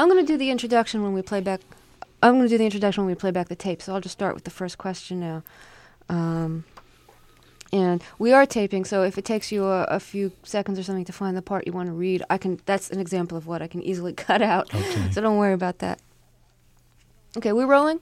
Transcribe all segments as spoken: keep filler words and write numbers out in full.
I'm going to do the introduction when we play back. I'm going to do the introduction when we play back the tape. So I'll just start with the first question now. Um, and we are taping, so if it takes you a, a few seconds or something to find the part you want to read, I can. That's an example of what I can easily cut out. Okay. So don't worry about that. Okay, we rolling?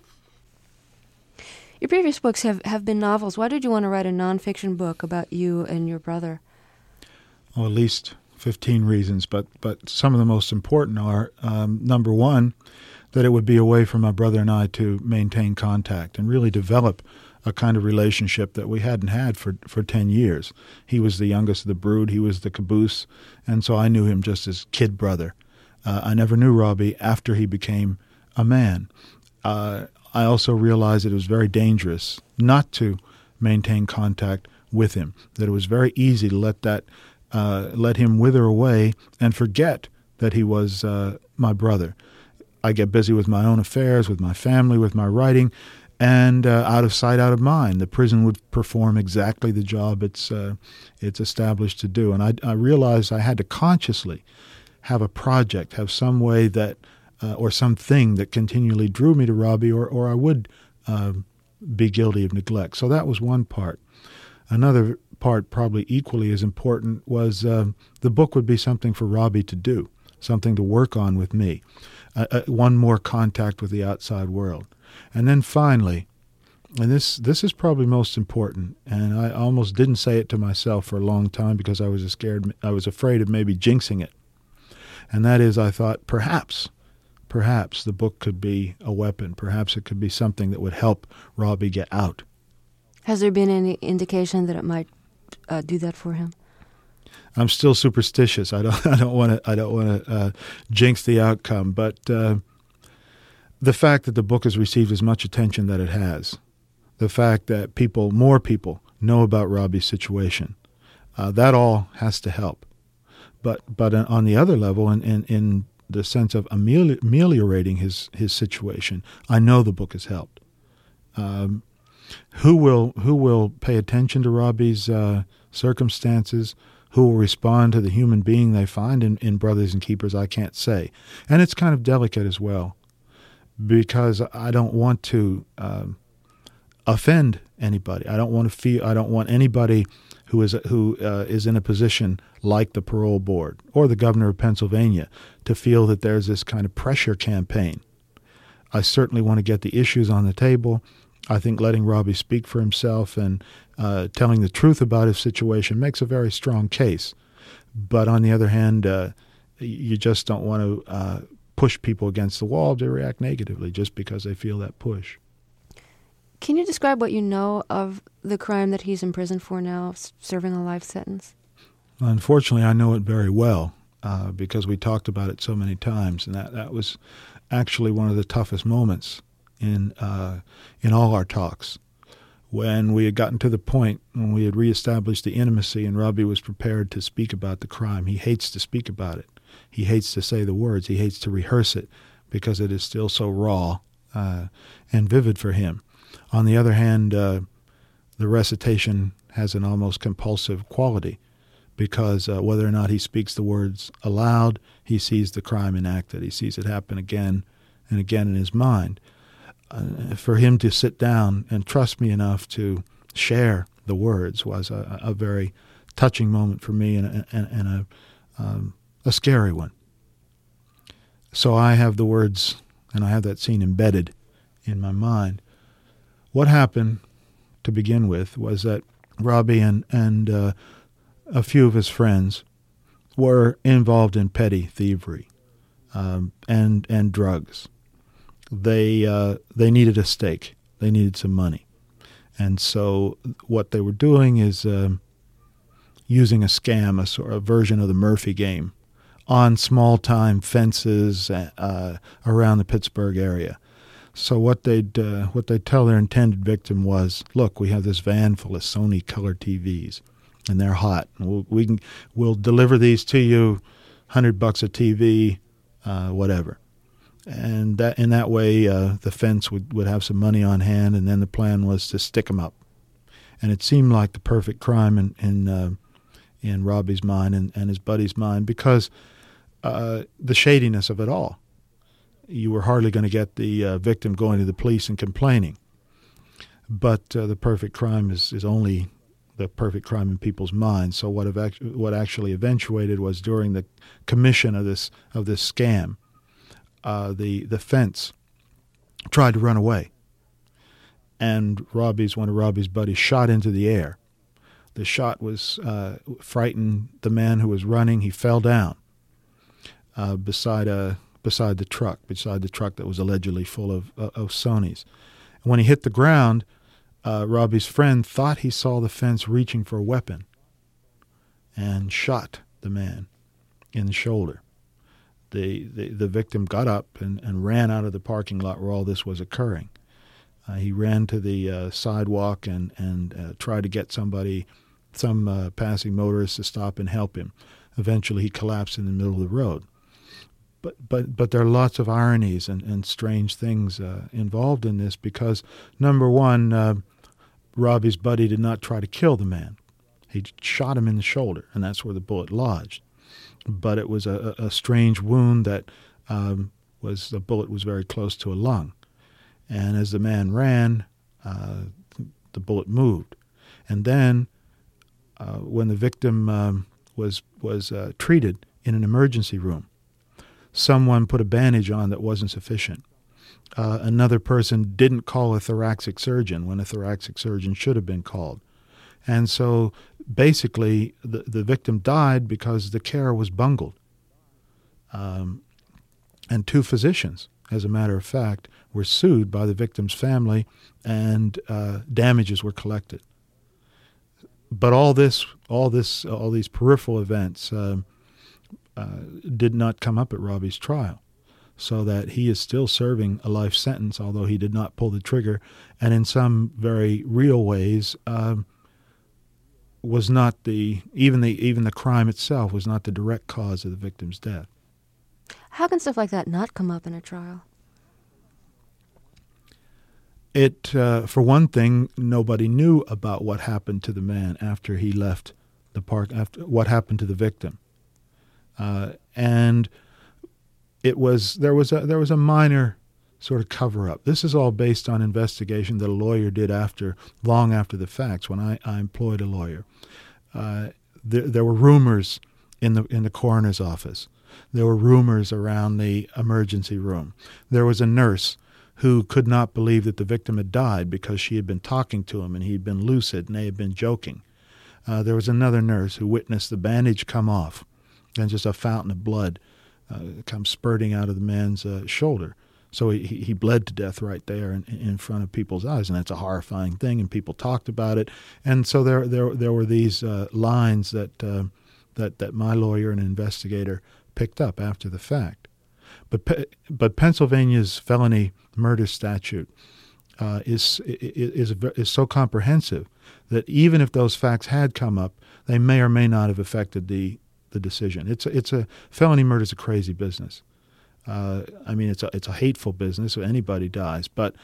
Your previous books have, have been novels. Why did you want to write a nonfiction book about you and your brother? Well, at least fifteen reasons, but but some of the most important are, um, number one, that it would be a way for my brother and I to maintain contact and really develop a kind of relationship that we hadn't had for, for ten years. He was the youngest of the brood. He was the caboose, and so I knew him just as kid brother. Uh, I never knew Robbie after he became a man. Uh, I also realized that it was very dangerous not to maintain contact with him, that it was very easy to let that Uh, let him wither away and forget that he was uh, my brother. I get busy with my own affairs, with my family, with my writing, and uh, out of sight, out of mind. The prison would perform exactly the job it's uh, it's established to do. And I, I realized I had to consciously have a project, have some way that, uh, or something that continually drew me to Robbie, or, or I would uh, be guilty of neglect. So that was one part. Another part, probably equally as important, was uh, the book would be something for Robbie to do, something to work on with me, uh, uh, one more contact with the outside world. And then finally, and this this is probably most important, and I almost didn't say it to myself for a long time because I was scared, I was afraid of maybe jinxing it. And that is, I thought, perhaps, perhaps the book could be a weapon. Perhaps it could be something that would help Robbie get out. Has there been any indication that it might uh, do that for him? I'm still superstitious. I don't. I don't want to. I don't want to uh, jinx the outcome. But uh, the fact that the book has received as much attention that it has, the fact that people, more people, know about Robbie's situation, uh, that all has to help. But but on the other level, in in, in the sense of ameli- ameliorating his his situation, I know the book has helped. Um, Who will who will pay attention to Robbie's uh, circumstances? Who will respond to the human being they find in, in Brothers and Keepers? I can't say, and it's kind of delicate as well, because I don't want to um, offend anybody. I don't want to feel. I don't want anybody who is who uh, is in a position like the parole board or the governor of Pennsylvania to feel that there's this kind of pressure campaign. I certainly want to get the issues on the table. I think letting Robbie speak for himself and uh, telling the truth about his situation makes a very strong case. But on the other hand, uh, you just don't want to uh, push people against the wall to react negatively just because they feel that push. Can you describe what you know of the crime that he's in prison for now, serving a life sentence? Unfortunately, I know it very well uh, because we talked about it so many times, and that, that was actually one of the toughest moments in uh, in all our talks, when we had gotten to the point when we had reestablished the intimacy and Robbie was prepared to speak about the crime. He hates to speak about it. He hates to say the words. He hates to rehearse it because it is still so raw uh, and vivid for him. On the other hand, uh, the recitation has an almost compulsive quality because uh, whether or not he speaks the words aloud, he sees the crime enacted. He sees it happen again and again in his mind. Uh, for him to sit down and trust me enough to share the words was a, a very touching moment for me and a, and, and a, um, a scary one. So I have the words and I have that scene embedded in my mind. What happened to begin with was that Robbie and, and uh, a few of his friends were involved in petty thievery um, and and drugs. They uh, they needed a stake. They needed some money. And so what they were doing is uh, using a scam, a sort of version of the Murphy game, on small-time fences uh, around the Pittsburgh area. So what they'd uh, what they'd tell their intended victim was, look, we have this van full of Sony color T Vs, and they're hot. We'll, we can we'll deliver these to you, hundred bucks a T V, uh, whatever. And that in that way, uh, the fence would, would have some money on hand, and then the plan was to stick them up. And it seemed like the perfect crime in in, uh, in Robbie's mind and, and his buddy's mind because uh, the shadiness of it all. you were hardly going to get the uh, victim going to the police and complaining. But uh, the perfect crime is, is only the perfect crime in people's minds. So what ev- what actually eventuated was during the commission of this of this scam, uh, the the fence tried to run away, and Robbie's one of Robbie's buddies shot into the air. The shot was uh, frightened the man who was running. He fell down uh, beside a beside the truck, beside the truck that was allegedly full of uh, of Sonys. And when he hit the ground, uh, Robbie's friend thought he saw the fence reaching for a weapon and shot the man in the shoulder. The, the, the victim got up and, and ran out of the parking lot where all this was occurring. Uh, he ran to the uh, sidewalk and, and uh, tried to get somebody, some uh, passing motorist to stop and help him. Eventually he collapsed in the middle of the road. But but but there are lots of ironies and, and strange things uh, involved in this because, number one, uh, Robbie's buddy did not try to kill the man. He shot him in the shoulder, and that's where the bullet lodged. But it was a, a strange wound that um, was the bullet was very close to a lung. And as the man ran, uh, the bullet moved. And then uh, when the victim um, was, was uh, treated in an emergency room, someone put a bandage on that wasn't sufficient. Uh, another person didn't call a thoracic surgeon when a thoracic surgeon should have been called. And so basically the, the victim died because the care was bungled. Um, and two physicians, as a matter of fact, were sued by the victim's family, and uh, damages were collected. But all this, all this, all these peripheral events uh, uh, did not come up at Robbie's trial, so that he is still serving a life sentence, although he did not pull the trigger, and in some very real ways, um, was not the even the even the crime itself was not the direct cause of the victim's death. How can stuff like that not come up in a trial? It, uh, for one thing, nobody knew about what happened to the man after he left the park. After what happened to the victim, uh, and it was there was a there was a minor sort of cover up. This is all based on investigation that a lawyer did after long after the facts. When I, I employed a lawyer, uh, there, there were rumors in the in the coroner's office. There were rumors around the emergency room. There was a nurse who could not believe that the victim had died because she had been talking to him and he had been lucid and they had been joking. Uh, there was another nurse who witnessed the bandage come off and just a fountain of blood uh, come spurting out of the man's uh, shoulder. So he, he bled to death right there in, in front of people's eyes, and that's a horrifying thing, and people talked about it. And so there there, there were these uh, lines that, uh, that, that my lawyer and investigator picked up after the fact. But but Pennsylvania's felony murder statute uh, is, is is is so comprehensive that even if those facts had come up, they may or may not have affected the, the decision. It's a, it's a felony murder is a crazy business. Uh, I mean, it's a it's a hateful business. So anybody dies, but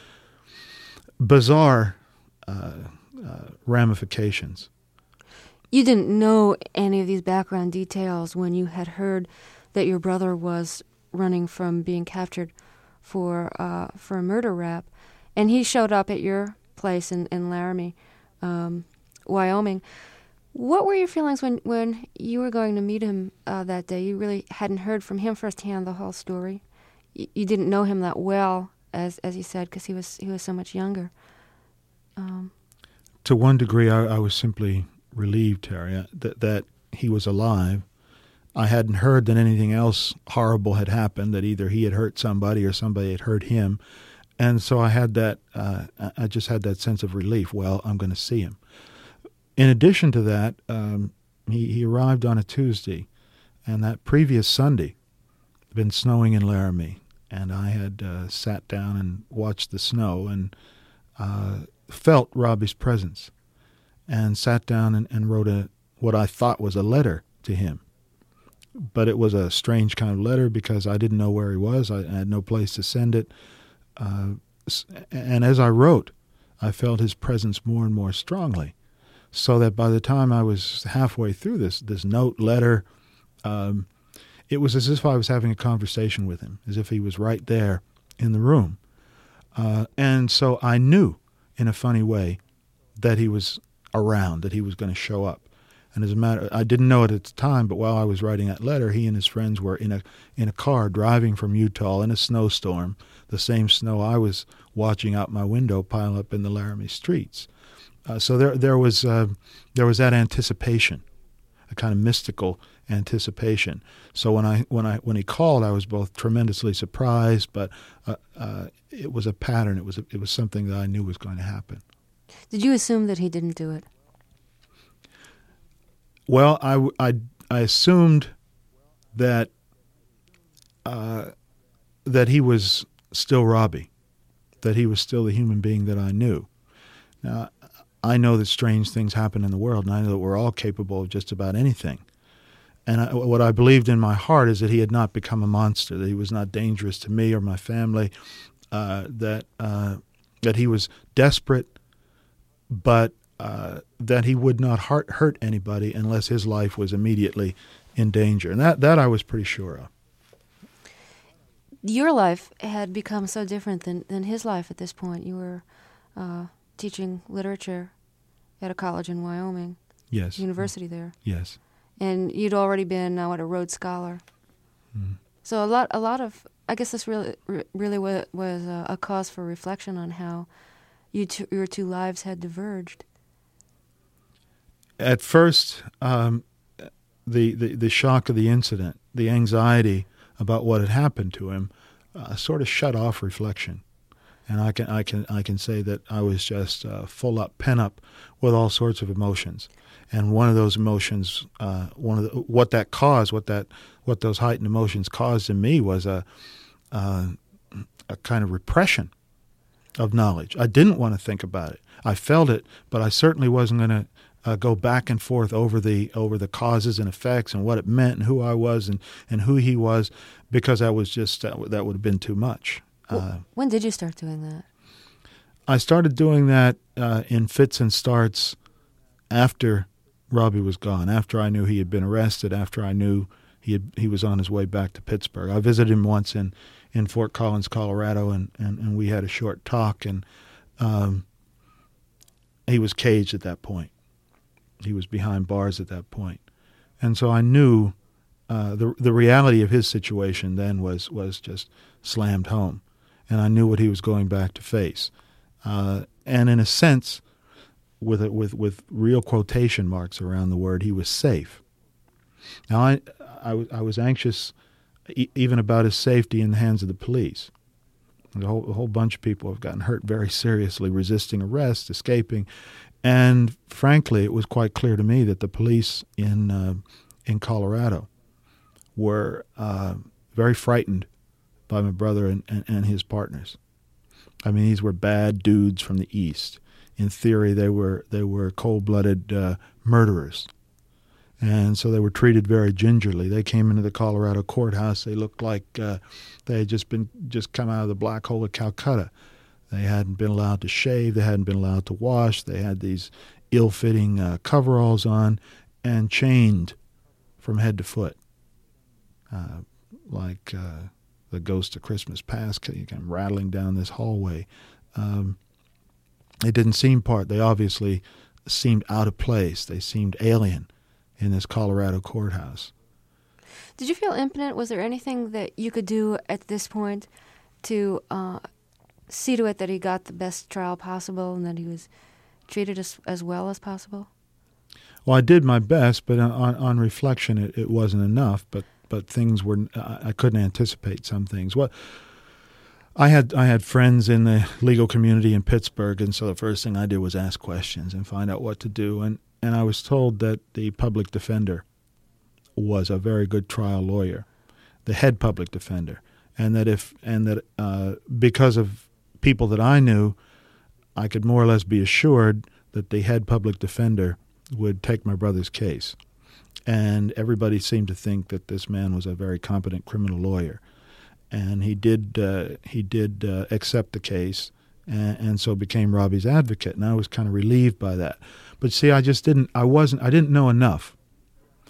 bizarre uh, uh, ramifications. You didn't know any of these background details when you had heard that your brother was running from being captured for uh, for a murder rap, and he showed up at your place in in Laramie, um, Wyoming. What were your feelings when, when you were going to meet him uh, that day? You really hadn't heard from him firsthand the whole story. You, you didn't know him that well, as as you said, because he was he was so much younger. Um, to one degree, I, I was simply relieved, Terry, that that he was alive. I hadn't heard that anything else horrible had happened, that either he had hurt somebody or somebody had hurt him. And so I had that, uh, I just had that sense of relief. Well, I'm going to see him. In addition to that, um, he, he arrived on a Tuesday, and that previous Sunday, it had been snowing in Laramie, and I had uh, sat down and watched the snow and uh, felt Robbie's presence, and sat down and, and wrote a what I thought was a letter to him. But it was a strange kind of letter because I didn't know where he was. I, I had no place to send it. Uh, and as I wrote, I felt his presence more and more strongly, so that by the time I was halfway through this this note, letter, um, it was as if I was having a conversation with him, as if he was right there in the room. Uh, and so I knew, in a funny way, that he was around, that he was going to show up. And as a matter, I didn't know it at the time, but while I was writing that letter, he and his friends were in a in a car driving from Utah in a snowstorm, the same snow I was watching out my window pile up in the Laramie streets. Uh, so there there was uh, there was that anticipation, a kind of mystical anticipation. So when I when I when he called, I was both tremendously surprised, but uh, uh, it was a pattern. It was a, it was something that I knew was going to happen. Did you assume that he didn't do it? Well, I, I, I assumed that uh, that he was still Robbie, that he was still the human being that I knew. Now, I know that strange things happen in the world, and I know that we're all capable of just about anything. And I, what I believed in my heart is that he had not become a monster, that he was not dangerous to me or my family, uh, that uh, that he was desperate, but uh, that he would not hurt, hurt anybody unless his life was immediately in danger. And that, that I was pretty sure of. Your life had become so different than, than his life at this point. You were uh, teaching literature at a college in Wyoming. Yes. University there. Yes. And you'd already been, uh, what, a Rhodes Scholar. Mm. So a lot, a lot of, I guess this really, really was, was a, a cause for reflection on how you two, your two lives had diverged. At first, um, the, the, the shock of the incident, the anxiety about what had happened to him, uh, sort of shut off reflection. And I can I can I can say that I was just uh, full up, pent up, with all sorts of emotions. And one of those emotions, uh, one of the, what that caused, what that what those heightened emotions caused in me was a uh, a kind of repression of knowledge. I didn't want to think about it. I felt it, but I certainly wasn't going to uh, go back and forth over the over the causes and effects and what it meant and who I was and, and who he was, because that was just uh, that would have been too much. Uh, when did you start doing that? I started doing that uh, in fits and starts after Robbie was gone, after I knew he had been arrested, after I knew he had, he was on his way back to Pittsburgh. I visited him once in, in Fort Collins, Colorado, and, and, and we had a short talk, and um, he was caged at that point. He was behind bars at that point. And so I knew uh, the the reality of his situation then was, was just slammed home. And I knew what he was going back to face. Uh, and in a sense, with a, with with real quotation marks around the word, he was safe. Now, I, I, I was anxious e- even about his safety in the hands of the police. A whole, a whole bunch of people have gotten hurt very seriously, resisting arrest, escaping. And frankly, it was quite clear to me that the police in, uh, in Colorado were uh, very frightened by my brother and, and, and his partners. I mean, these were bad dudes from the East. In theory, they were they were cold-blooded uh, murderers, and so they were treated very gingerly. They came into the Colorado courthouse. They looked like uh, they had just been just come out of the black hole of Calcutta. They hadn't been allowed to shave. They hadn't been allowed to wash. They had these ill-fitting uh, coveralls on and chained from head to foot, uh, like. Uh, The Ghost of Christmas Past came rattling down this hallway. Um, it didn't seem part. They obviously seemed out of place. They seemed alien in this Colorado courthouse. Did you feel impotent? Was there anything that you could do at this point to uh, see to it that he got the best trial possible and that he was treated as, as well as possible? Well, I did my best, but on, on reflection, it, it wasn't enough. But But things were, I couldn't anticipate some things. What I had, I had friends in the legal community in Pittsburgh, and so the first thing I did was ask questions and find out what to do. And, and I was told that the public defender was a very good trial lawyer, the head public defender, and that if and that uh, because of people that I knew, I could more or less be assured that the head public defender would take my brother's case. And everybody seemed to think that this man was a very competent criminal lawyer, and he did uh, he did uh, accept the case, and, and so became Robbie's advocate. And I was kind of relieved by that. But see, I just didn't. I wasn't. I didn't know enough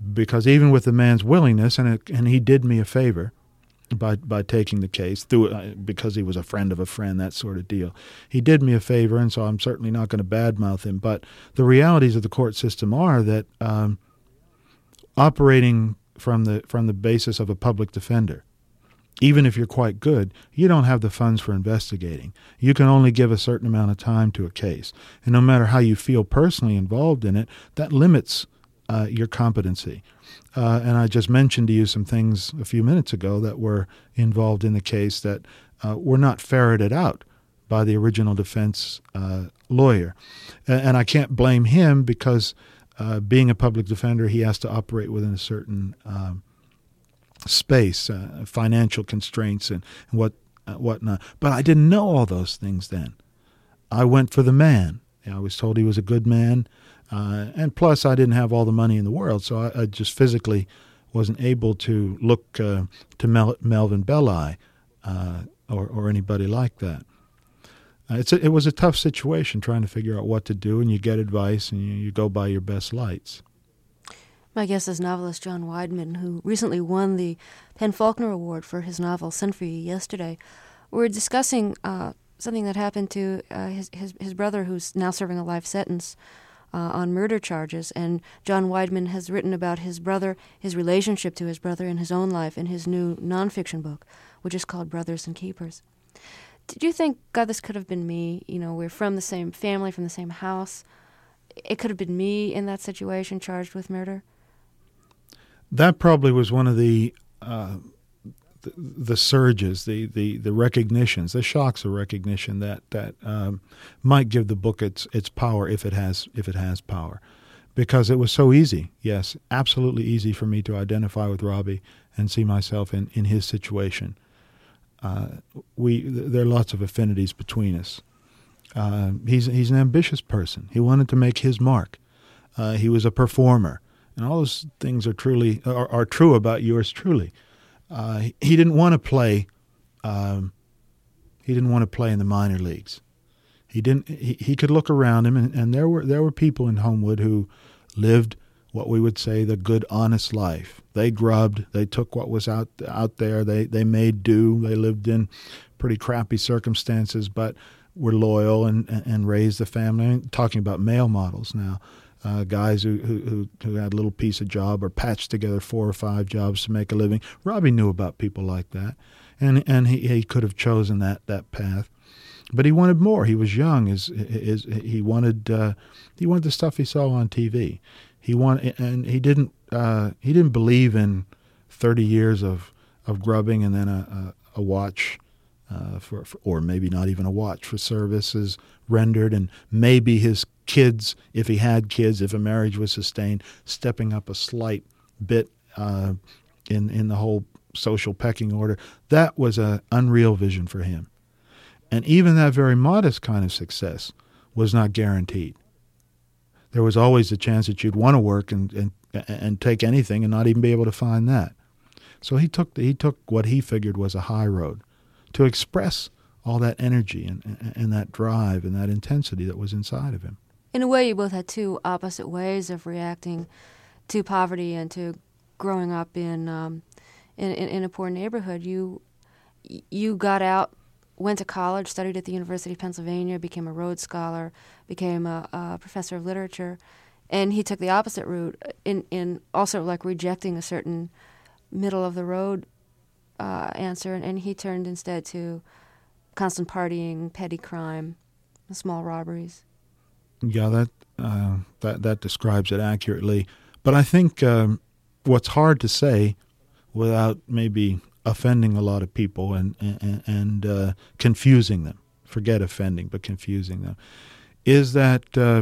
because even with the man's willingness, and it, and he did me a favor by by taking the case through uh, because he was a friend of a friend, that sort of deal. He did me a favor, and so I'm certainly not going to badmouth him. But the realities of the court system are that um, operating from the from the basis of a public defender, even if you're quite good, you don't have the funds for investigating. You can only give a certain amount of time to a case, and no matter how you feel personally involved in it, that limits uh, your competency. Uh, and I just mentioned to you some things a few minutes ago that were involved in the case that uh, were not ferreted out by the original defense uh, lawyer. And, and I can't blame him because uh, being a public defender, he has to operate within a certain um, space, uh, financial constraints and, and what uh, whatnot. But I didn't know all those things then. I went for the man. I was told he was a good man. Uh, and plus, I didn't have all the money in the world, so I, I just physically wasn't able to look uh, to Mel- Melvin Belli uh, or, or anybody like that. Uh, it's a, it was a tough situation trying to figure out what to do, and you get advice, and you, you go by your best lights. My guest is novelist John Weidman, who recently won the PEN/Faulkner Award for his novel Send for You Yesterday. We're discussing uh, something that happened to uh, his, his his brother, who's now serving a life sentence Uh, on murder charges, and John Weidman has written about his brother, his relationship to his brother in his own life in his new nonfiction book, which is called Brothers and Keepers. Did you think, God, this could have been me? You know, we're from the same family, from the same house. It could have been me in that situation charged with murder? That probably was one of the uh, the, the surges, the, the, the recognitions, the shocks of recognition that that um, might give the book its its power if it has if it has power, because it was so easy. Yes, absolutely easy for me to identify with Robbie and see myself in, in his situation. Uh, we there are lots of affinities between us. Uh, he's he's an ambitious person. He wanted to make his mark. Uh, he was a performer, and all those things are truly are, are true about yours truly. Uh, he, he didn't want to play. Um, he didn't want to play in the minor leagues. He didn't. He, he could look around him, and, and there were there were people in Homewood who lived what we would say the good, honest life. They grubbed. They took what was out out there. They they made do. They lived in pretty crappy circumstances, but were loyal and and raised the family. I'm talking about male models now. Uh, guys who, who who had a little piece of job or patched together four or five jobs to make a living. Robbie knew about people like that, and and he, he could have chosen that, that path, but he wanted more. He was young. His, his, he wanted uh, he wanted the stuff he saw on T V. He wanted, and he didn't uh, he didn't believe in thirty years of, of grubbing and then a a, a watch. Uh, for, for or maybe not even a watch for services rendered, and maybe his kids, if he had kids, if a marriage was sustained, stepping up a slight bit uh, in in the whole social pecking order. That was an unreal vision for him, and even that very modest kind of success was not guaranteed. There was always the chance that you'd want to work and and and take anything and not even be able to find that. So he took he took what he figured was a high road, to express all that energy and, and, and that drive and that intensity that was inside of him. In a way, you both had two opposite ways of reacting to poverty and to growing up in um, in, in, in a poor neighborhood. You you got out, went to college, studied at the University of Pennsylvania, became a Rhodes Scholar, became a, a professor of literature, and he took the opposite route in, in also like rejecting a certain middle-of-the-road Uh, answer, and he turned instead to constant partying, petty crime, small robberies. Yeah, that uh, that that describes it accurately. But I think um, what's hard to say without maybe offending a lot of people and and, and uh, confusing them, forget offending, but confusing them, is that uh,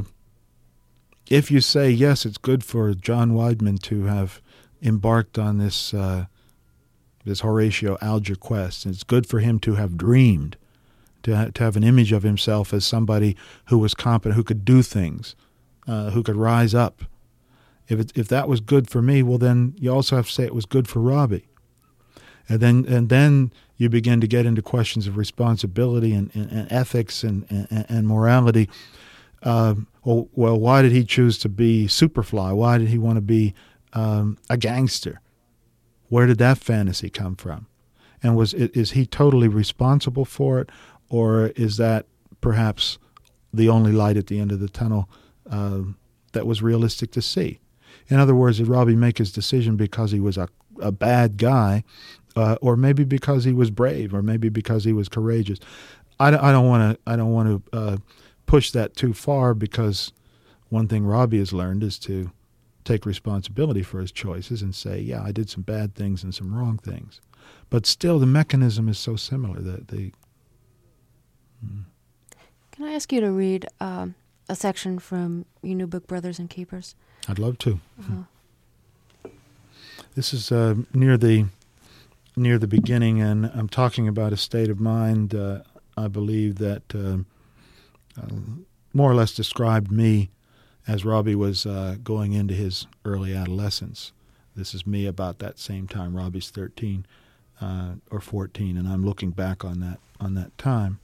if you say, yes, it's good for John Weidman to have embarked on this uh, this Horatio Alger quest. It's good for him to have dreamed, to, ha- to have an image of himself as somebody who was competent, who could do things, uh, who could rise up. If it, if that was good for me, well, then you also have to say it was good for Robbie. And then and then you begin to get into questions of responsibility and, and, and ethics and, and, and morality. Uh, well, well, why did he choose to be Superfly? Why did he want to be um, a gangster. Where did that fantasy come from? And was is he totally responsible for it, or is that perhaps the only light at the end of the tunnel uh, that was realistic to see? In other words, did Robbie make his decision because he was a, a bad guy, uh, or maybe because he was brave, or maybe because he was courageous? I, I don't want to. I don't want to uh, push that too far, because one thing Robbie has learned is to take responsibility for his choices and say, "Yeah, I did some bad things and some wrong things," but still, the mechanism is so similar that they. Hmm. Can I ask you to read um, a section from your new book, Brothers and Keepers? I'd love to. Uh-huh. This is uh, near the near the beginning, and I'm talking about a state of mind. Uh, I believe that uh, uh, more or less described me as Robbie was uh, going into his early adolescence. This is me about that same time. Robbie's thirteen uh, or fourteen, and I'm looking back on that on that time.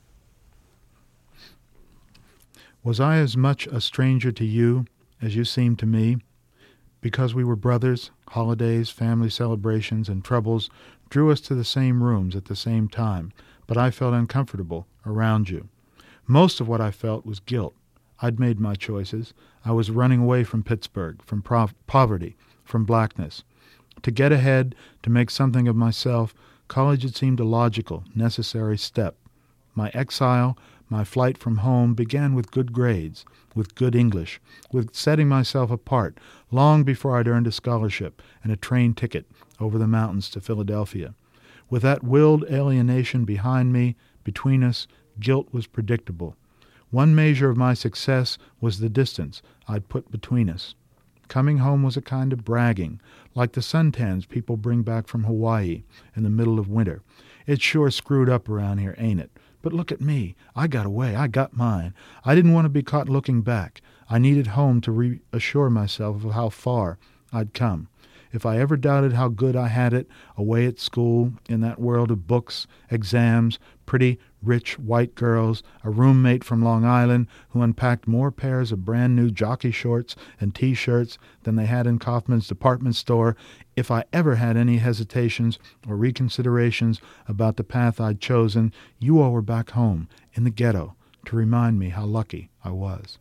Was I as much a stranger to you as you seemed to me? Because we were brothers, holidays, family celebrations, and troubles drew us to the same rooms at the same time, but I felt uncomfortable around you. Most of what I felt was guilt. I'd made my choices. I was running away from Pittsburgh, from prov- poverty, from blackness. To get ahead, to make something of myself, college had seemed a logical, necessary step. My exile, my flight from home began with good grades, with good English, with setting myself apart, long before I'd earned a scholarship and a train ticket over the mountains to Philadelphia. With that willed alienation behind me, between us, guilt was predictable. One measure of my success was the distance I'd put between us. Coming home was a kind of bragging, like the suntans people bring back from Hawaii in the middle of winter. It's sure screwed up around here, ain't it? But look at me. I got away. I got mine. I didn't want to be caught looking back. I needed home to reassure myself of how far I'd come. If I ever doubted how good I had it, away at school, in that world of books, exams, pretty, rich, white girls, a roommate from Long Island who unpacked more pairs of brand-new jockey shorts and T-shirts than they had in Kaufman's department store, if I ever had any hesitations or reconsiderations about the path I'd chosen, you all were back home, in the ghetto, to remind me how lucky I was.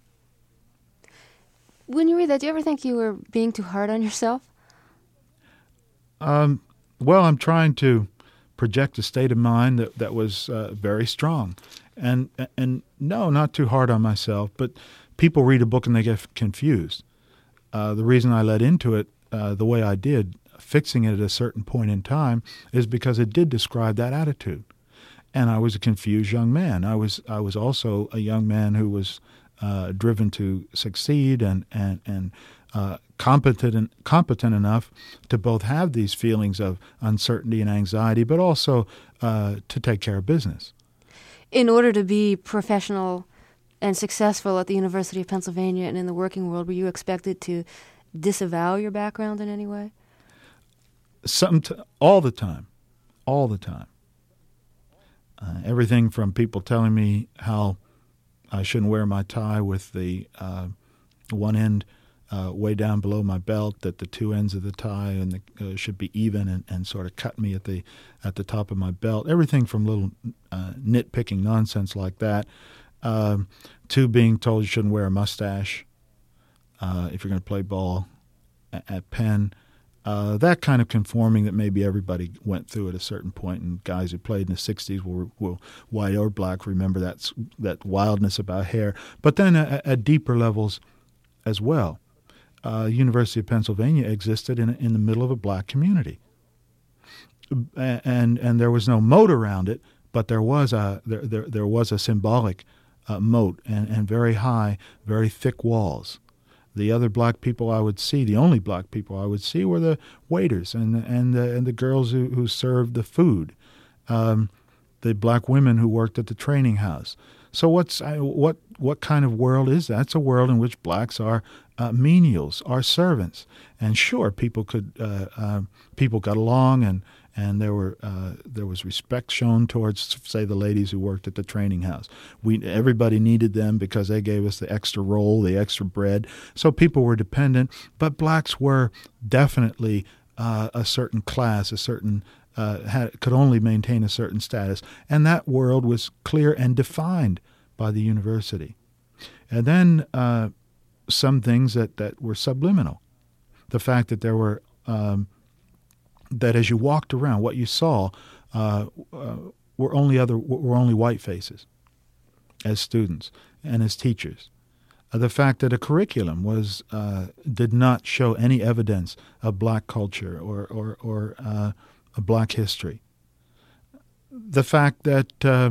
When you read that, do you ever think you were being too hard on yourself? Um, well, I'm trying to project a state of mind that, that was uh, very strong. And, and no, not too hard on myself, but people read a book and they get confused. Uh, the reason I led into it uh, the way I did, fixing it at a certain point in time, is because it did describe that attitude. And I was a confused young man. I was I was also a young man who was uh, driven to succeed and and and uh, competent and competent enough to both have these feelings of uncertainty and anxiety, but also uh, to take care of business. In order to be professional and successful at the University of Pennsylvania and in the working world, were you expected to disavow your background in any way? Some t- all the time, all the time. Uh, everything from people telling me how I shouldn't wear my tie with the uh, one end uh, way down below my belt, that the two ends of the tie and the, uh, should be even and, and sort of cut me at the at the top of my belt. Everything from little uh, nitpicking nonsense like that uh, to being told you shouldn't wear a mustache uh, if you're going to play ball at, at Penn. Uh, that kind of conforming that maybe everybody went through at a certain point, and guys who played in the sixties, will, will white or black, remember that that wildness about hair. But then at, at deeper levels as well, uh, University of Pennsylvania existed in in the middle of a black community, and and there was no moat around it, but there was a there there, there was a symbolic uh, moat and, and very high, very thick walls. The other black people I would see, the only black people I would see, were the waiters and and the, and the girls who, who served the food, um, the black women who worked at the training house. So what's what what kind of world is that? It's a world in which blacks are uh, menials, are servants. And sure, people could uh, uh, people got along and and there were uh, there was respect shown towards, say, the ladies who worked at the training house. We everybody needed them because they gave us the extra roll, the extra bread. So people were dependent, but blacks were definitely uh, a certain class, a certain uh, had could only maintain a certain status, and that world was clear and defined by the university. And then uh, some things that, that were subliminal. The fact that there were um, that as you walked around, what you saw uh, uh, were only other were only white faces as students and as teachers. Uh, the fact that a curriculum was uh, did not show any evidence of black culture or or, or uh, a black history. The fact that uh,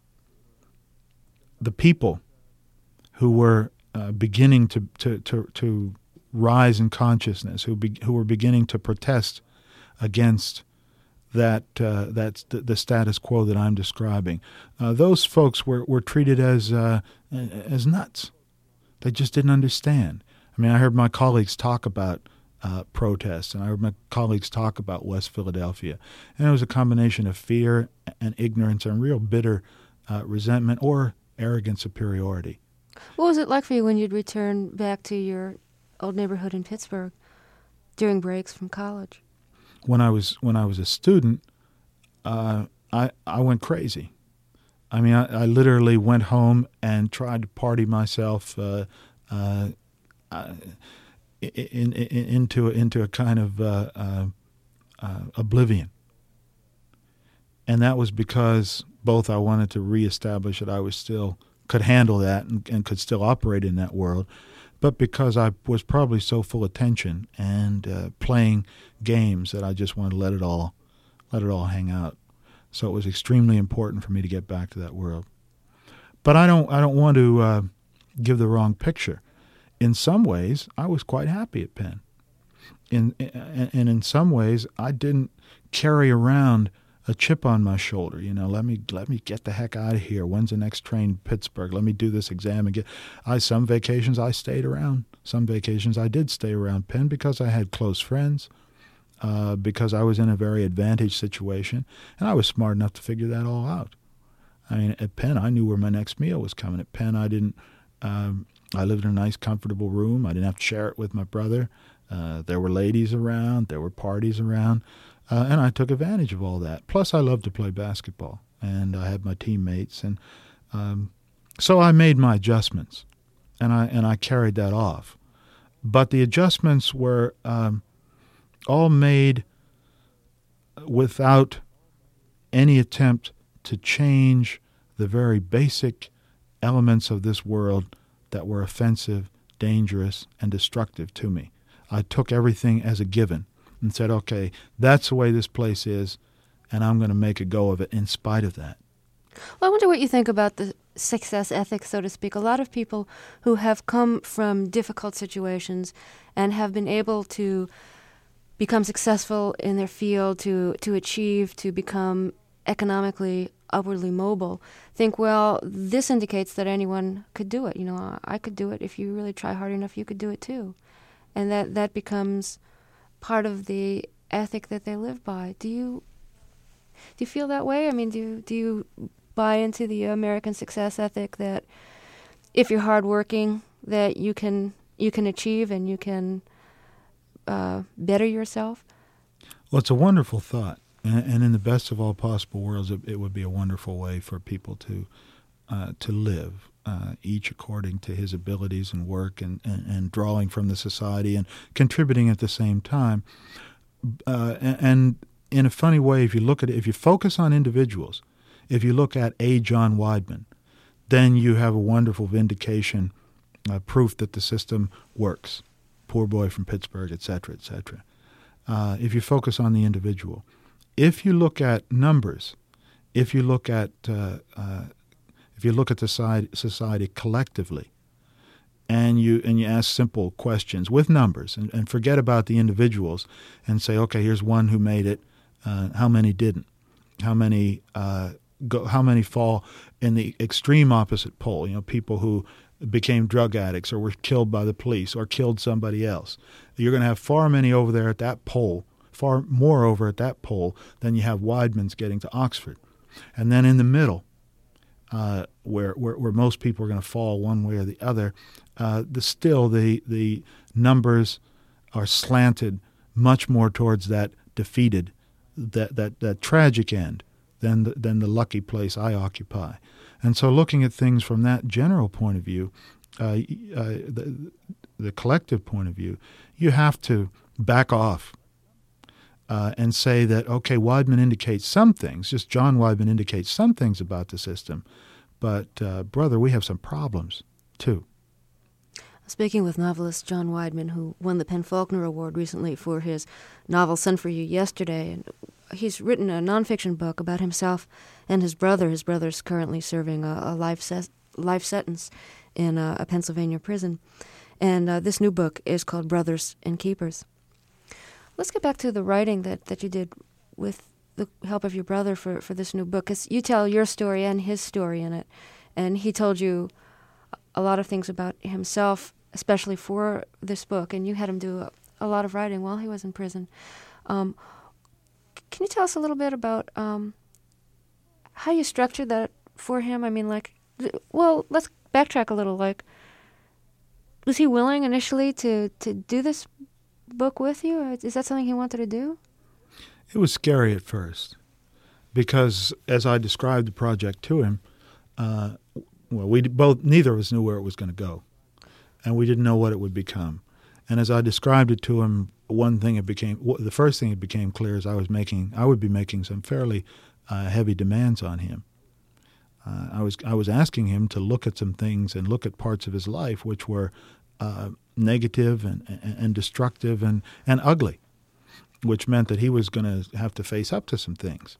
the people who were uh, beginning to, to, to, to rise in consciousness, who be, who were beginning to protest against that uh, that's the, the status quo that I'm describing. Uh, those folks were, were treated as uh, as nuts. They just didn't understand. I mean, I heard my colleagues talk about uh, protests, and I heard my colleagues talk about West Philadelphia, and it was a combination of fear and ignorance and real bitter uh, resentment or arrogant superiority. What was it like for you when you'd return back to your old neighborhood in Pittsburgh during breaks from college? When I was when I was a student, uh, I I went crazy. I mean, I, I literally went home and tried to party myself uh, uh, uh, in, in, into into a kind of uh, uh, uh, oblivion, and that was because both I wanted to reestablish that I was still could handle that and, and could still operate in that world, but because I was probably so full of tension and uh, playing games that I just wanted to let it all, let it all hang out. So it was extremely important for me to get back to that world. But I don't, I don't want to uh, give the wrong picture. In some ways, I was quite happy at Penn. In, in and in some ways, I didn't carry around a chip on my shoulder. You know, let me let me get the heck out of here. When's the next train to Pittsburgh? Let me do this exam and get. I some vacations I stayed around. Some vacations I did stay around Penn because I had close friends, uh, because I was in a very advantaged situation, and I was smart enough to figure that all out. I mean, at Penn, I knew where my next meal was coming. At Penn, I didn't. Um, I lived in a nice, comfortable room. I didn't have to share it with my brother. Uh, there were ladies around. There were parties around. Uh, and I took advantage of all that. Plus, I loved to play basketball, and I had my teammates, and um, so I made my adjustments, and I and I carried that off. But the adjustments were um, all made without any attempt to change the very basic elements of this world that were offensive, dangerous, and destructive to me. I took everything as a given and said, okay, that's the way this place is, and I'm going to make a go of it in spite of that. Well, I wonder what you think about the success ethic, so to speak. A lot of people who have come from difficult situations and have been able to become successful in their field, to, to achieve, to become economically upwardly mobile, think, well, this indicates that anyone could do it. You know, I could do it. If you really try hard enough, you could do it too. And that, that becomes part of the ethic that they live by. Do you do you feel that way? I mean, do you, do you buy into the American success ethic that if you're hardworking, that you can you can achieve and you can uh, better yourself? Well, it's a wonderful thought, and, and in the best of all possible worlds, it, it would be a wonderful way for people to uh, to live. Uh, each according to his abilities and work and, and, and drawing from the society and contributing at the same time. Uh, and, and in a funny way, if you look at it, if you focus on individuals, if you look at a John Weidman, then you have a wonderful vindication, uh, proof that the system works. Poor boy from Pittsburgh, et cetera, et cetera. Uh, if you focus on the individual. If you look at numbers, if you look at uh, uh, If you look at the society, society collectively, and you and you ask simple questions with numbers, and, and forget about the individuals, and say, okay, here's one who made it. Uh, how many didn't? How many uh, go? How many fall in the extreme opposite pole? You know, people who became drug addicts or were killed by the police or killed somebody else. You're going to have far many over there at that pole, far more over at that pole than you have Weidmann's getting to Oxford. And then in the middle, uh, where, where where most people are going to fall one way or the other, uh, the still the the numbers are slanted much more towards that defeated, that that, that tragic end than the, than the lucky place I occupy. And so looking at things from that general point of view, uh, uh, the, the collective point of view, you have to back off uh, and say that, okay, Weidmann indicates some things, just John Weidmann indicates some things about the system, but, uh, brother, we have some problems, too. Speaking with novelist John Weidmann, who won the PEN/Faulkner Award recently for his novel Sun for You Yesterday, and he's written a nonfiction book about himself and his brother. His brother's currently serving a, a life, se- life sentence in a, a Pennsylvania prison. And uh, this new book is called Brothers and Keepers. Let's get back to the writing that, that you did with the help of your brother for, for this new book, because you tell your story and his story in it. And he told you a lot of things about himself, especially for this book, and you had him do a, a lot of writing while he was in prison. Um, can you tell us a little bit about um, how you structured that for him? I mean, like, well, let's backtrack a little. Like, was he willing initially to, to do this book with you? Or is that something he wanted to do? It was scary at first because, as I described the project to him, uh, well, we both neither of us knew where it was going to go, and we didn't know what it would become. And as I described it to him, one thing it became the first thing it became clear is I was making I would be making some fairly uh, heavy demands on him. Uh, I was I was asking him to look at some things and look at parts of his life which were uh, negative and, and and destructive and and ugly, which meant that he was going to have to face up to some things.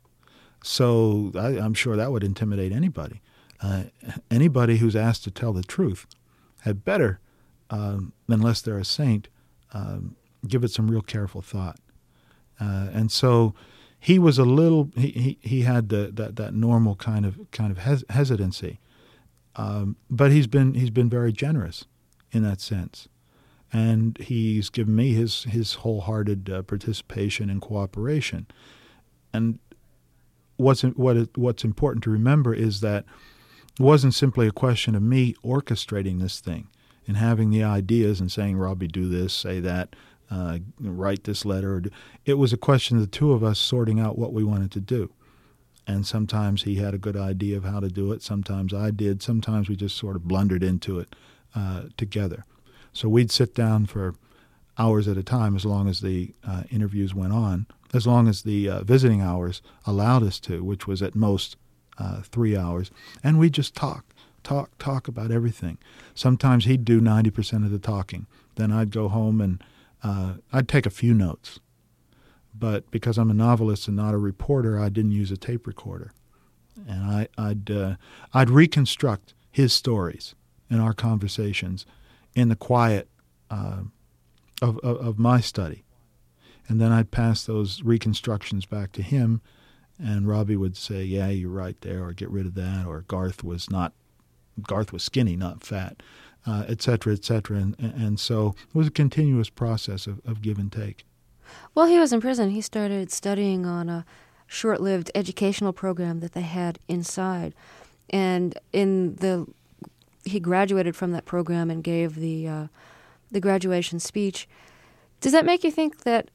So I, I'm sure that would intimidate anybody. Uh, anybody who's asked to tell the truth had better, um, unless they're a saint, um, give it some real careful thought. Uh, and so he was a little, he, he, he had the, that, that normal kind of kind of hes- hesitancy. Um, but he's been he's been very generous in that sense. And he's given me his, his wholehearted uh, participation and cooperation. And what's what it, what's important to remember is that it wasn't simply a question of me orchestrating this thing and having the ideas and saying, Robbie, do this, say that, uh, write this letter. It was a question of the two of us sorting out what we wanted to do. And sometimes he had a good idea of how to do it. Sometimes I did. Sometimes we just sort of blundered into it uh, together. So we'd sit down for hours at a time as long as the uh, interviews went on, as long as the uh, visiting hours allowed us to, which was at most Uh, three hours, and we just talk, talk, talk about everything. Sometimes he'd do ninety percent of the talking. Then I'd go home and uh, I'd take a few notes. But because I'm a novelist and not a reporter, I didn't use a tape recorder. And I, I'd, uh, I'd reconstruct his stories in our conversations in the quiet uh, of, of, of my study. And then I'd pass those reconstructions back to him, and Robbie would say, yeah, you're right there, or get rid of that, or Garth was not, Garth was skinny, not fat, uh, et cetera, et cetera. And, and so it was a continuous process of, of give and take. While he was in prison, he started studying on a short-lived educational program that they had inside. And in the, he graduated from that program and gave the uh, the graduation speech. Does that make you think that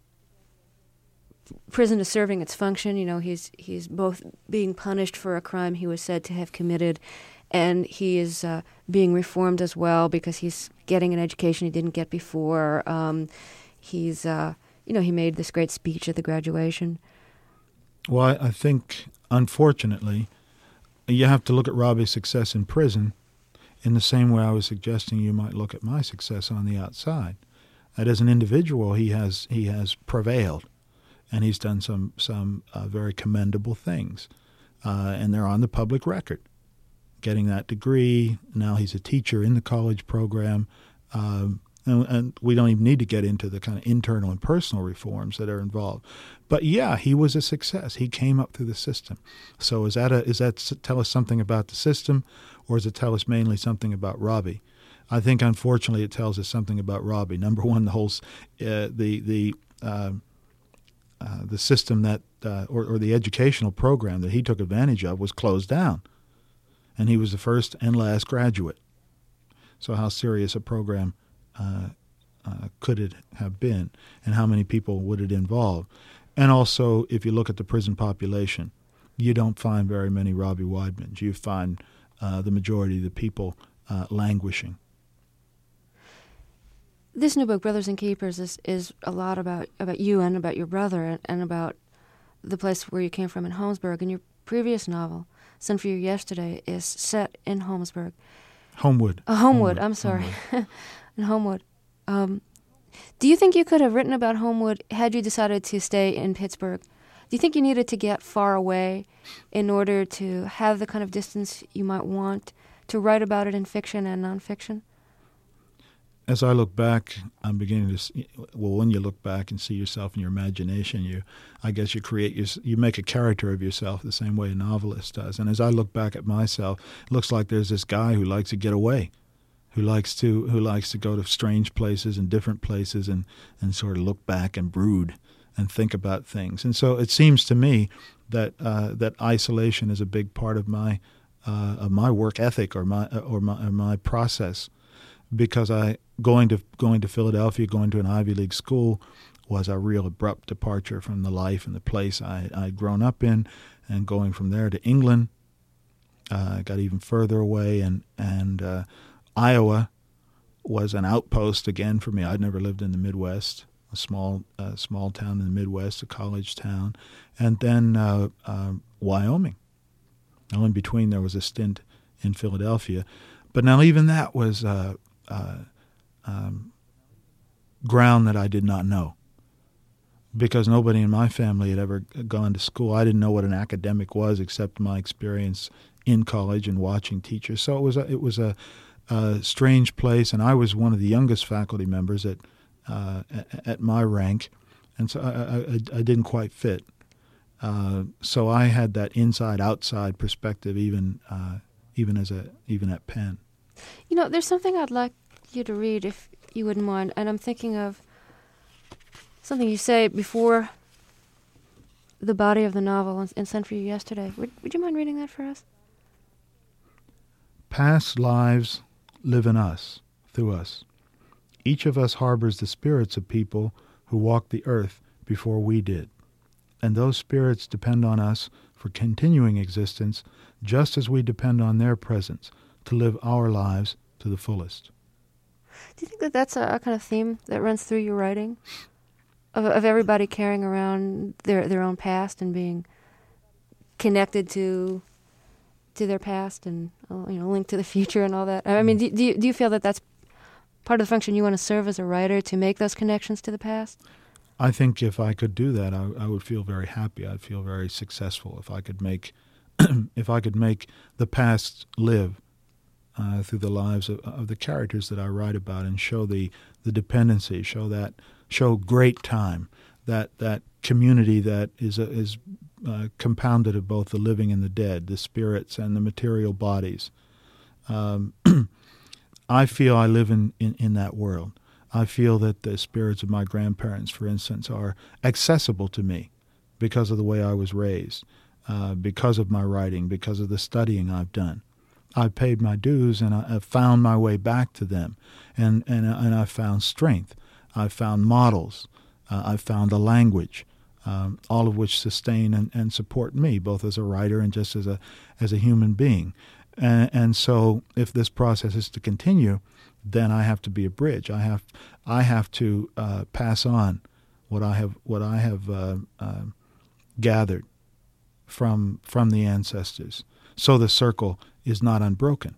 prison is serving its function? You know, he's he's both being punished for a crime he was said to have committed, and he is uh, being reformed as well because he's getting an education he didn't get before. Um, he's, uh, you know, he made this great speech at the graduation. Well, I, I think, unfortunately, you have to look at Robbie's success in prison in the same way I was suggesting you might look at my success on the outside. That as an individual, he has he has prevailed. And he's done some some uh, very commendable things, uh, and they're on the public record. Getting that degree, now he's a teacher in the college program, um, and, and we don't even need to get into the kind of internal and personal reforms that are involved. But yeah, he was a success. He came up through the system. So is that a, is that tell us something about the system, or does it tell us mainly something about Robbie? I think unfortunately it tells us something about Robbie. Number one, the whole uh, the the uh, uh, the system that, uh, or, or the educational program that he took advantage of was closed down. And he was the first and last graduate. So how serious a program uh, uh, could it have been, and how many people would it involve? And also, if you look at the prison population, you don't find very many Robbie Weidmans. You find uh, the majority of the people uh, languishing. This new book, Brothers and Keepers, is, is a lot about, about you and about your brother and, and about the place where you came from in Holmesburg. And your previous novel, Sent for You Yesterday, is set in Holmesburg. Homewood. Uh, Homewood, Homewood, I'm sorry. Homewood. In Homewood. Um, do you think you could have written about Homewood had you decided to stay in Pittsburgh? Do you think you needed to get far away in order to have the kind of distance you might want to write about it in fiction and nonfiction? As I look back, I'm beginning to see, well, when you look back and see yourself in your imagination, you, I guess you create, your, you make a character of yourself the same way a novelist does. And as I look back at myself, it looks like there's this guy who likes to get away, who likes to who likes to go to strange places and different places and, and sort of look back and brood and think about things. And so it seems to me that uh, that isolation is a big part of my uh, of my work ethic or my or my, or my process. Because I going to going to Philadelphia, going to an Ivy League school, was a real abrupt departure from the life and the place I, I'd grown up in, and going from there to England, uh, I got even further away, and and uh, Iowa was an outpost again for me. I'd never lived in the Midwest, a small uh, small town in the Midwest, a college town, and then uh, uh, Wyoming. Now in between there was a stint in Philadelphia, but now even that was. Uh, Uh, um, ground that I did not know, because nobody in my family had ever gone to school. I didn't know what an academic was except my experience in college and watching teachers. So it was a, it was a, a strange place, and I was one of the youngest faculty members at uh, at, at my rank, and so I, I, I didn't quite fit. Uh, so I had that inside-outside perspective, even uh, even as a even at Penn. You know, there's something I'd like you to read, if you wouldn't mind, and I'm thinking of something you say before the body of the novel and Sent for You Yesterday. Would, would you mind reading that for us? Past lives live in us, through us. Each of us harbors the spirits of people who walked the earth before we did, and those spirits depend on us for continuing existence, just as we depend on their presence to live our lives to the fullest. Do you think that that's a, a kind of theme that runs through your writing, of of everybody carrying around their their own past and being connected to to their past and uh, you know linked to the future and all that? I mean, do, do you do you feel that that's part of the function you want to serve as a writer, to make those connections to the past? I think if I could do that, I, I would feel very happy. I'd feel very successful if I could make if I could make the past live. Uh, through the lives of, of the characters that I write about, and show the, the dependency, show that show great time, that that community that is a, is uh, compounded of both the living and the dead, the spirits and the material bodies. Um, I feel I live in, in, in that world. I feel that the spirits of my grandparents, for instance, are accessible to me because of the way I was raised, uh, because of my writing, because of the studying I've done. I've paid my dues, and I've found my way back to them, and and and I've found strength. I've found models. Uh, I've found a language, um, all of which sustain and, and support me, both as a writer and just as a as a human being. And, and so, if this process is to continue, then I have to be a bridge. I have I have to uh, pass on what I have what I have uh, uh, gathered from from the ancestors, so the circle is not unbroken.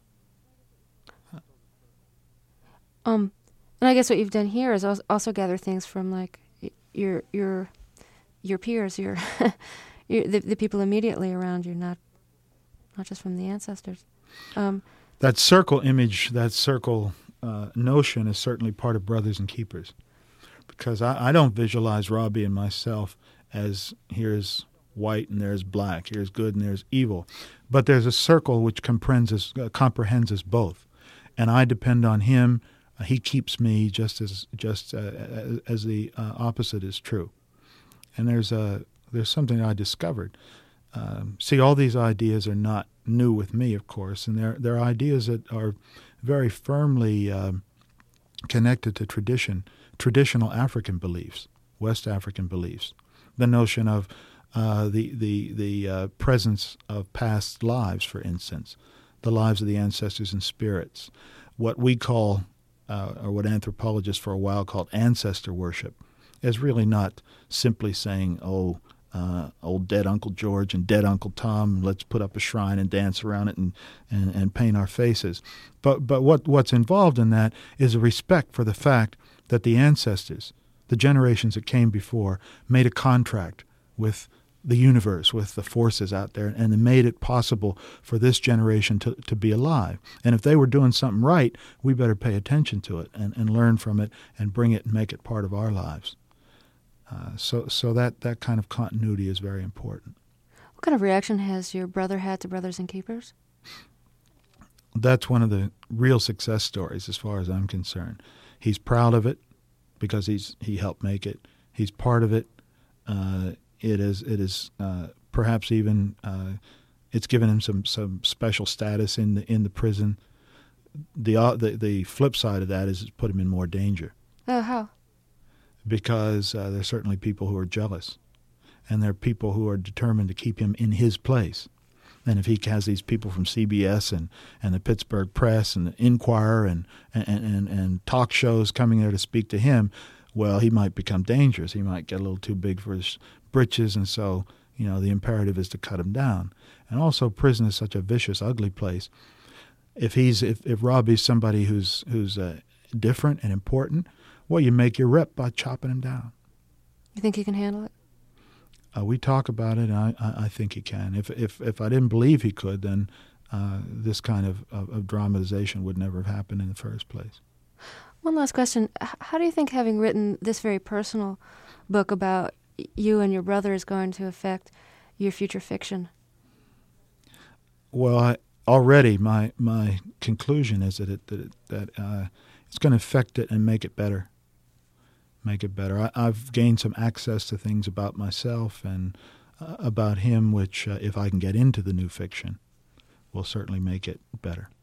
Um, and I guess what you've done here is also gather things from like your your your peers, your, your the, the people immediately around you, not not just from the ancestors. Um, that circle image, that circle uh, notion, is certainly part of Brothers and Keepers, because I, I don't visualize Robbie and myself as here's white and there's black, here's good and there's evil. But there's a circle which comprehends us, uh, comprehends us both, and I depend on him. Uh, he keeps me, just as just uh, as the uh, opposite is true. And there's a there's something I discovered. Um, see, all these ideas are not new with me, of course, and they're they're ideas that are very firmly um, connected to tradition, traditional African beliefs, West African beliefs. The notion of uh, the the the uh, presence of past lives, for instance, the lives of the ancestors and spirits, what we call, uh, or what anthropologists for a while called ancestor worship, is really not simply saying, oh, uh, old dead Uncle George and dead Uncle Tom, let's put up a shrine and dance around it and, and, and paint our faces. But but what what's involved in that is a respect for the fact that the ancestors, the generations that came before, made a contract with the universe, with the forces out there, and they made it possible for this generation to, to be alive. And if they were doing something right, we better pay attention to it and, and learn from it and bring it and make it part of our lives. Uh, so so that, that kind of continuity is very important. What kind of reaction has your brother had to Brothers and Keepers? That's one of the real success stories as far as I'm concerned. He's proud of it because he's he helped make it. He's part of it. Uh, it is it is uh, perhaps even uh, it's given him some, some special status in the in the prison. The uh, the the flip side of that is it's put him in more danger. Oh, how? Because uh, there's certainly people who are jealous, and there are people who are determined to keep him in his place. And if he has these people from C B S and, and the Pittsburgh Press and the Inquirer and, and, and, and talk shows coming there to speak to him, well, he might become dangerous. He might get a little too big for his britches, and so, you know, the imperative is to cut him down. And also, prison is such a vicious, ugly place. If he's if, if Robbie's somebody who's who's uh, different and important, well, you make your rep by chopping him down. You think he can handle it? Uh, we talk about it, and I, I, I think he can. If if if I didn't believe he could, then uh, this kind of, of, of dramatization would never have happened in the first place. One last question. How do you think having written this very personal book about you and your brother is going to affect your future fiction? Well, I, already my my conclusion is that it, that, it, that uh, it's going to affect it and make it better. Make it better. I, I've gained some access to things about myself and uh, about him, which, uh, if I can get into the new fiction, will certainly make it better.